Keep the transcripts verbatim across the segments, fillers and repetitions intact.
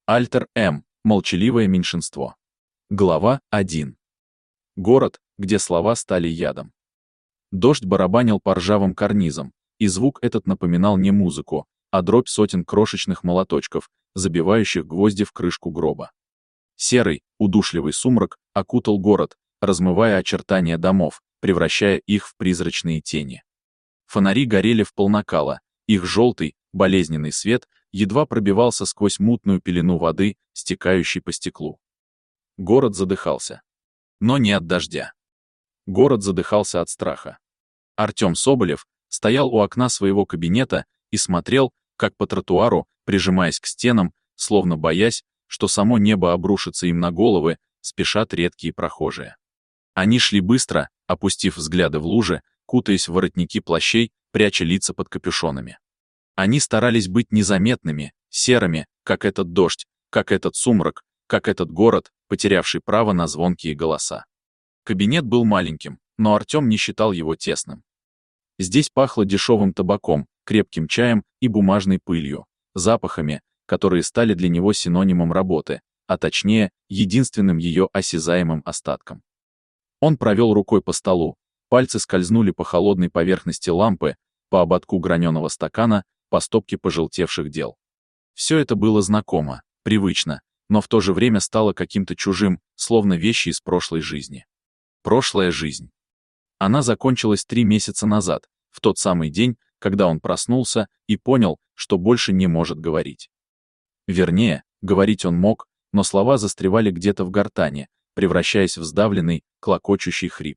Альтер М. Молчаливое меньшинство. Глава один. Город, где слова стали ядом. Дождь барабанил по ржавым карнизам, и звук этот напоминал не музыку, а дробь сотен крошечных молоточков, забивающих гвозди в крышку гроба. Серый, удушливый сумрак окутал город, размывая очертания домов, превращая их в призрачные тени. Фонари горели в полнакала, их желтый, болезненный свет едва пробивался сквозь мутную пелену воды, стекающей по стеклу. Город задыхался. Но не от дождя. Город задыхался от страха. Артем Соболев стоял у окна своего кабинета и смотрел, как по тротуару, прижимаясь к стенам, словно боясь, что само небо обрушится им на головы, спешат редкие прохожие. Они шли быстро, опустив взгляды в лужи, кутаясь в воротники плащей, пряча лица под капюшонами. Они старались быть незаметными, серыми, как этот дождь, как этот сумрак, как этот город, потерявший право на звонкие голоса. Кабинет был маленьким, но Артем не считал его тесным. Здесь пахло дешевым табаком, крепким чаем и бумажной пылью, запахами, которые стали для него синонимом работы, а точнее, единственным ее осязаемым остатком. Он провел рукой по столу, пальцы скользнули по холодной поверхности лампы, по ободку граненого стакана, по стопке пожелтевших дел. Все это было знакомо, привычно, но в то же время стало каким-то чужим, словно вещи из прошлой жизни. Прошлая жизнь. Она закончилась три месяца назад, в тот самый день, когда он проснулся и понял, что больше не может говорить. Вернее, говорить он мог, но слова застревали где-то в гортани, превращаясь в сдавленный, клокочущий хрип.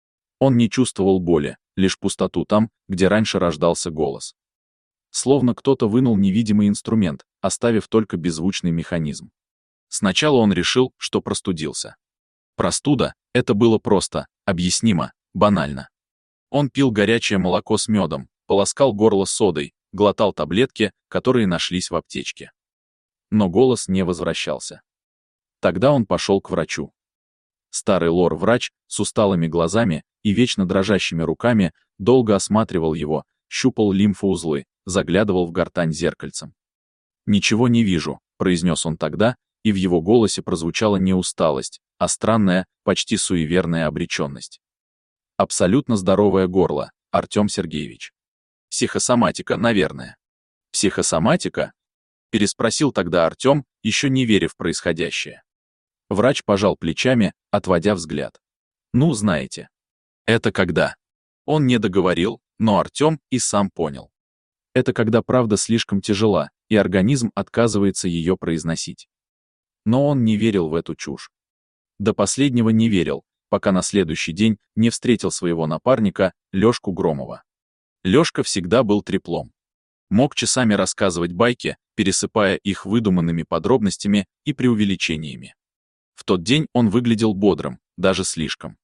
Он не чувствовал боли, лишь пустоту там, где раньше рождался голос. Словно кто-то вынул невидимый инструмент, оставив только беззвучный механизм. Сначала он решил, что простудился. Простуда — это было просто, объяснимо, банально. Он пил горячее молоко с медом, полоскал горло содой, глотал таблетки, которые нашлись в аптечке. Но голос не возвращался. Тогда он пошел к врачу. Старый лор-врач с усталыми глазами и вечно дрожащими руками долго осматривал его, щупал лимфоузлы, заглядывал в гортань зеркальцем. «Ничего не вижу», — произнес он тогда, и в его голосе прозвучала не усталость, а странная, почти суеверная обреченность. «Абсолютно здоровое горло, Артем Сергеевич. Психосоматика, наверное». «Психосоматика?» — переспросил тогда Артем, еще не веря в происходящее. Врач пожал плечами, отводя взгляд. «Ну, знаете». «Это когда?» Он не договорил, но Артем и сам понял. Это когда правда слишком тяжела, и организм отказывается ее произносить. Но он не верил в эту чушь. До последнего не верил, пока на следующий день не встретил своего напарника, Лёшку Громова. Лёшка всегда был треплом. Мог часами рассказывать байки, пересыпая их выдуманными подробностями и преувеличениями. В тот день он выглядел бодрым, даже слишком.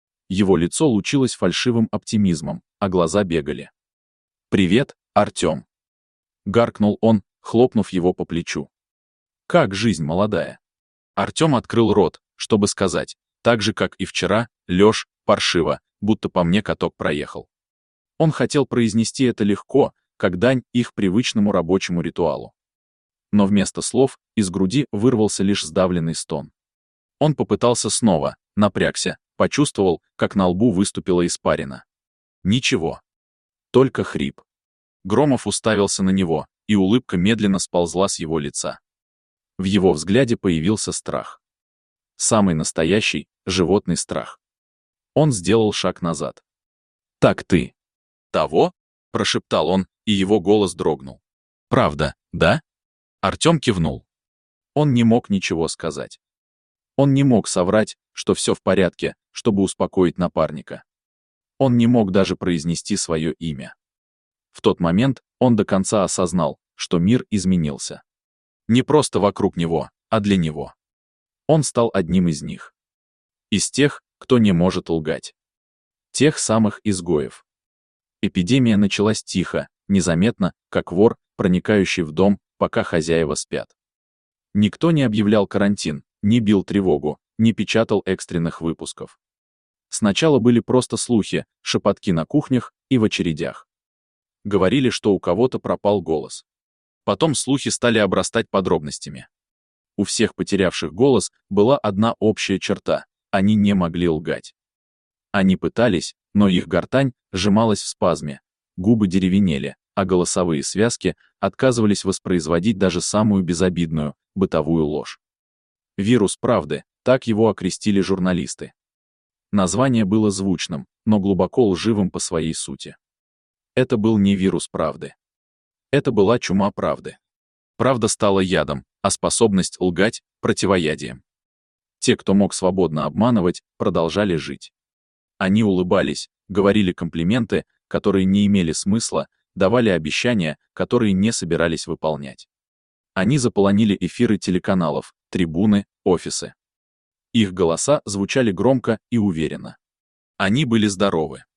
Его лицо лучилось фальшивым оптимизмом, а глаза бегали. «Привет, Артем!» — гаркнул он, хлопнув его по плечу. «Как жизнь молодая?» Артем открыл рот, чтобы сказать, так же, как и вчера, Лёш, паршиво, будто по мне каток проехал. Он хотел произнести это легко, как дань их привычному рабочему ритуалу. Но вместо слов из груди вырвался лишь сдавленный стон. Он попытался снова, напрягся, почувствовал, как на лбу выступила испарина. Ничего. Только хрип. Громов уставился на него, и улыбка медленно сползла с его лица. В его взгляде появился страх. Самый настоящий, животный страх. Он сделал шаг назад. «Так ты...» «Того?» — прошептал он, и его голос дрогнул. «Правда, да?» Артем кивнул. Он не мог ничего сказать. Он не мог соврать, что все в порядке, чтобы успокоить напарника. Он не мог даже произнести свое имя. В тот момент он до конца осознал, что мир изменился. Не просто вокруг него, а для него. Он стал одним из них. Из тех, кто не может лгать. Тех самых изгоев. Эпидемия началась тихо, незаметно, как вор, проникающий в дом, пока хозяева спят. Никто не объявлял карантин, не бил тревогу, не печатал экстренных выпусков. Сначала были просто слухи, шепотки на кухнях и в очередях. Говорили, что у кого-то пропал голос. Потом слухи стали обрастать подробностями. У всех потерявших голос была одна общая черта – они не могли лгать. Они пытались, но их гортань сжималась в спазме, губы деревенели, а голосовые связки отказывались воспроизводить даже самую безобидную, бытовую ложь. «Вирус правды», так его окрестили журналисты. Название было звучным, но глубоко лживым по своей сути. Это был не вирус правды. Это была чума правды. Правда стала ядом, а способность лгать — противоядием. Те, кто мог свободно обманывать, продолжали жить. Они улыбались, говорили комплименты, которые не имели смысла, давали обещания, которые не собирались выполнять. Они заполонили эфиры телеканалов, трибуны, офисы. Их голоса звучали громко и уверенно. Они были здоровы.